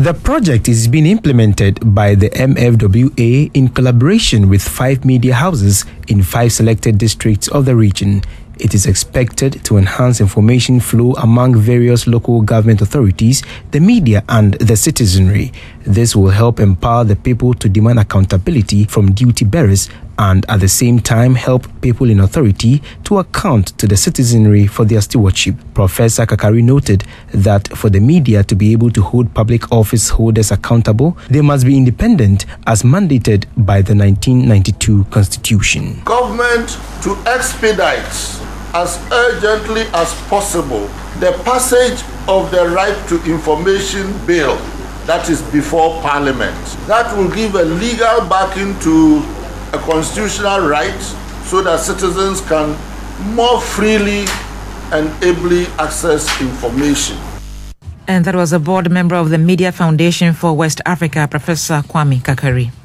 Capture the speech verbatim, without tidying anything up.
The project is being implemented by the M F W A in collaboration with five media houses in five selected districts of the region. It is expected to enhance information flow among various local government authorities, the media and the citizenry. This will help empower the people to demand accountability from duty bearers and at the same time help people in authority to account to the citizenry for their stewardship. Professor Kakari noted that for the media to be able to hold public office holders accountable, they must be independent as mandated by the nineteen ninety-two Constitution. Government to expedite as urgently as possible the passage of the Right to Information Bill that is before Parliament. That will give a legal backing to a constitutional right so that citizens can more freely and ably access information. And that was a board member of the Media Foundation for West Africa, Professor Kwame Kakari.